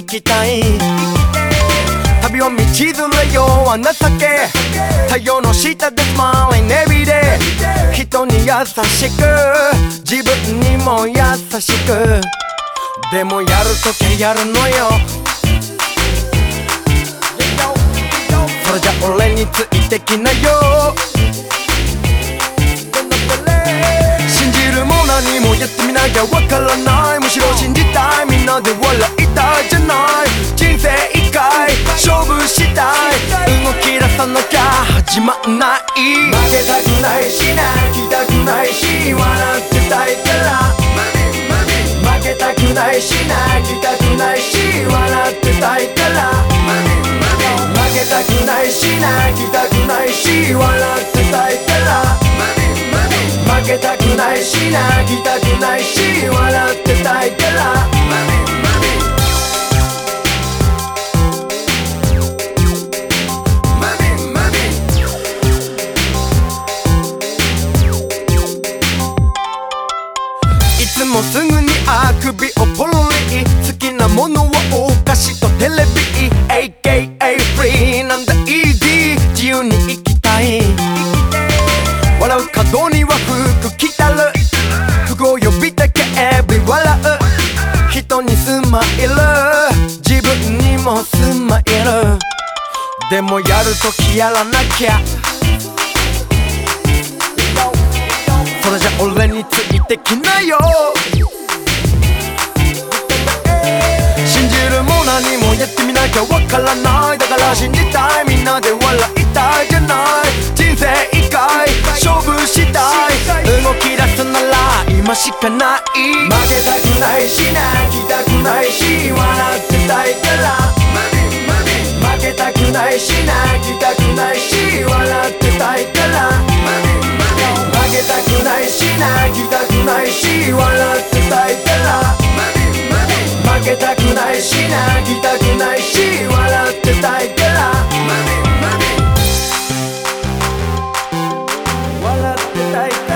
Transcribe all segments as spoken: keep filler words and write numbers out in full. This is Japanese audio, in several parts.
きたい。旅は道連れよは情け、太陽の下でスマイルエビで人に優しく自分にも優しく、でもやるときやるのよ。それじゃ俺についてきなよ。信じるも何もやってみなきゃわからない。むしろ信じたい、みんなで笑いたいじゃない。人生一回勝負したい、動き出さなきゃ始まんない。負けたくないし泣きたくないし笑ってたいから、負けたくないし泣きたくないし笑ってたいから、負けたくないし泣きたくないし笑ってたいから、負けたくないし泣きたくないし笑ってたいから。いつもすぐにあくびをポロリ、好きなものはお菓子とテレビ エーケーエー フリーなんだイージー、自由に生きたい。笑う角には服着たる、服を呼びたけエブリ笑う、人にスマイル自分にもスマイル、でもやるときやらなきゃ。それじゃ俺についてきなよ。信じるも何もやってみなきゃわからない。だから信じたい、みんなで笑いたいじゃない。人生一回勝負したい、動き出すなら今しかない。負けたくないし泣きたくないし笑ってたいから、負けたくないし泣きたくないし笑ってたいから、負けたくないし泣きたくないし笑ってたいから、負けたくないし泣きたくないし笑ってたいから、笑ってたいから。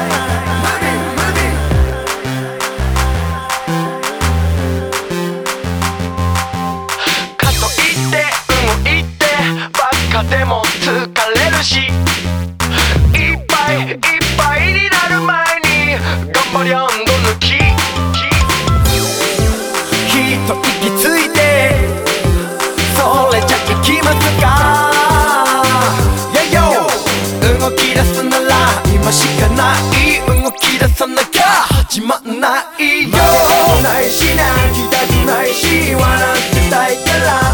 かといって動いてばっかでも疲れるし、いっぱいいっぱいになる前に頑張りゃんど抜き、一息ついてそれじゃ行きますか。動き出すなら今しかない、動き出さなきゃ始まんないよ。負けたくないし泣きたくないし笑ってたいから、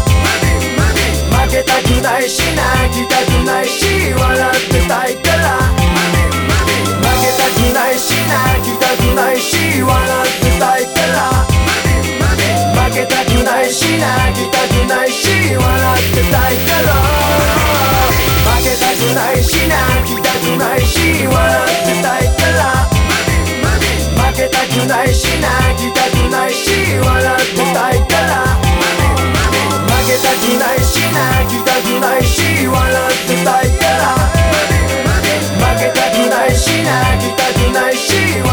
負けたくないし泣きたくないし笑ってたいから、負けたくないし泣きたくないし笑ってたいから、負けたくないし泣きたくないし笑ってたいから、負けたくないし泣きたくないし笑ってたいから、負けたくないし泣きたくないし笑ってたいから、負けたくないし泣きたくないし笑ってたいから、負けたくないし泣きたくないし